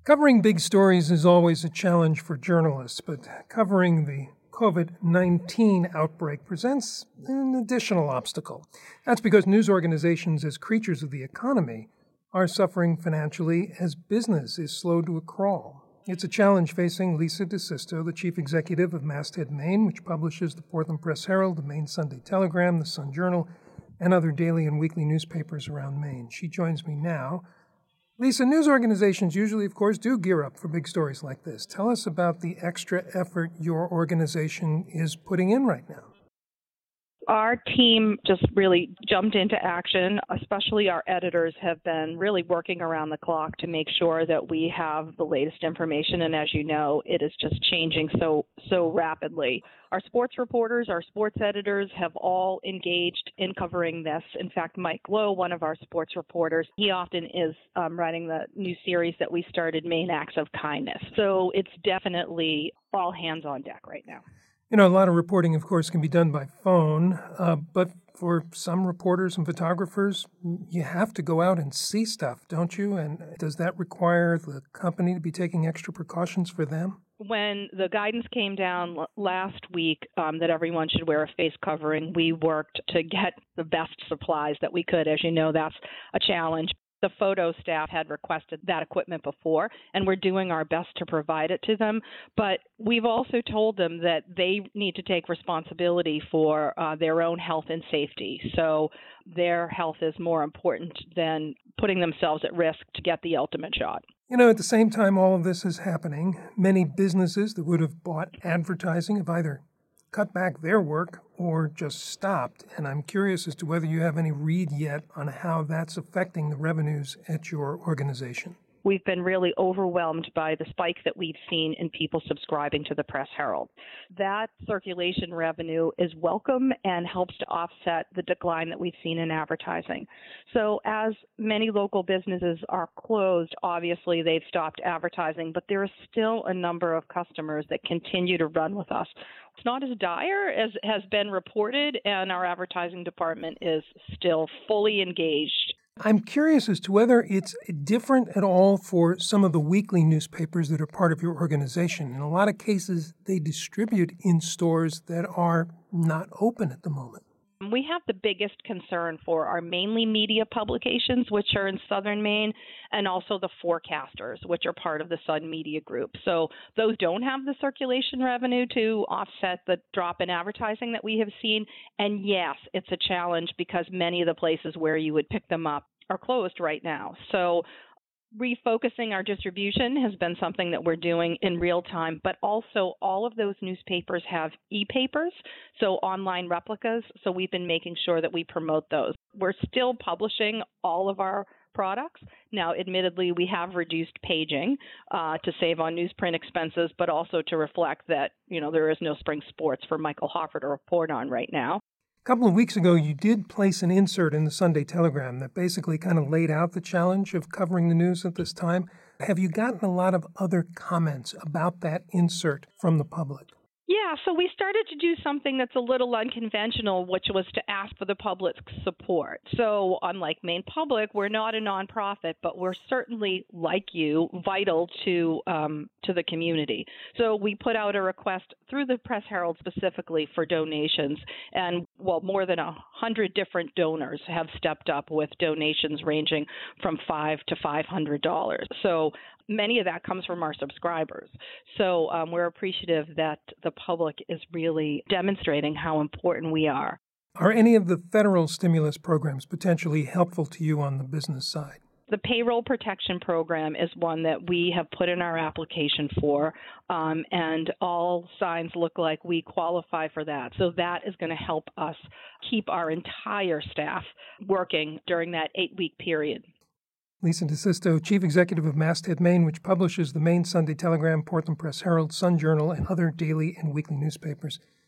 Covering big stories is always a challenge for journalists, but covering the COVID-19 outbreak presents an additional obstacle. That's because news organizations, as creatures of the economy, are suffering financially as business is slow to a crawl. It's a challenge facing Lisa DeSisto, the chief executive of Masthead Maine, which publishes the Portland Press Herald, the Maine Sunday Telegram, the Sun Journal, and other daily and weekly newspapers around Maine. She joins me now. Lisa, news organizations usually, of course, do gear up for big stories like this. Tell us about the extra effort your organization is putting in right now. Our team just really jumped into action, especially our editors have been really working around the clock to make sure that we have the latest information. And as you know, it is just changing so rapidly. Our sports reporters, our sports editors have all engaged in covering this. In fact, Mike Lowe, one of our sports reporters, he often is writing the new series that we started, Maine Acts of Kindness. So it's definitely all hands on deck right now. You know, a lot of reporting, of course, can be done by phone, but for some reporters and photographers, you have to go out and see stuff, don't you? And does that require the company to be taking extra precautions for them? When the guidance came down last week that everyone should wear a face covering, we worked to get the best supplies that we could. As you know, that's a challenge. The photo staff had requested that equipment before, and we're doing our best to provide it to them. But we've also told them that they need to take responsibility for their own health and safety. So their health is more important than putting themselves at risk to get the ultimate shot. You know, at the same time all of this is happening, many businesses that would have bought advertising have either cut back their work or just stopped. And I'm curious as to whether you have any read yet on how that's affecting the revenues at your organization. We've been really overwhelmed by the spike that we've seen in people subscribing to the Press Herald. That circulation revenue is welcome and helps to offset the decline that we've seen in advertising. So as many local businesses are closed, obviously they've stopped advertising, but there is still a number of customers that continue to run with us. It's not as dire as has been reported, and our advertising department is still fully engaged. I'm curious as to whether it's different at all for some of the weekly newspapers that are part of your organization. In a lot of cases, they distribute in stores that are not open at the moment. We have the biggest concern for our mainly media publications, which are in southern Maine, and also the forecasters, which are part of the Sun Media Group. So those don't have the circulation revenue to offset the drop in advertising that we have seen. And yes, it's a challenge because many of the places where you would pick them up are closed right now. So refocusing our distribution has been something that we're doing in real time, but also all of those newspapers have e-papers, so online replicas, so we've been making sure that we promote those. We're still publishing all of our products. Now, admittedly, we have reduced paging to save on newsprint expenses, but also to reflect that, there is no spring sports for Michael Hoffer to report on right now. A couple of weeks ago, you did place an insert in the Sunday Telegram that basically kind of laid out the challenge of covering the news at this time. Have you gotten a lot of other comments about that insert from the public? Yeah, so we started to do something that's a little unconventional, which was to ask for the public's support. So unlike Maine Public, we're not a nonprofit, but we're certainly, like you, vital to the community. So we put out a request through the Press Herald specifically for donations, and more than 100 different donors have stepped up with donations ranging from $5 to $500. So many of that comes from our subscribers. So we're appreciative that the public is really demonstrating how important we are. Are any of the federal stimulus programs potentially helpful to you on the business side? The payroll protection program is one that we have put in our application for, and all signs look like we qualify for that. So that is going to help us keep our entire staff working during that 8-week period. Lisa DeSisto, Chief Executive of Masthead Maine, which publishes the Maine Sunday Telegram, Portland Press Herald, Sun Journal, and other daily and weekly newspapers.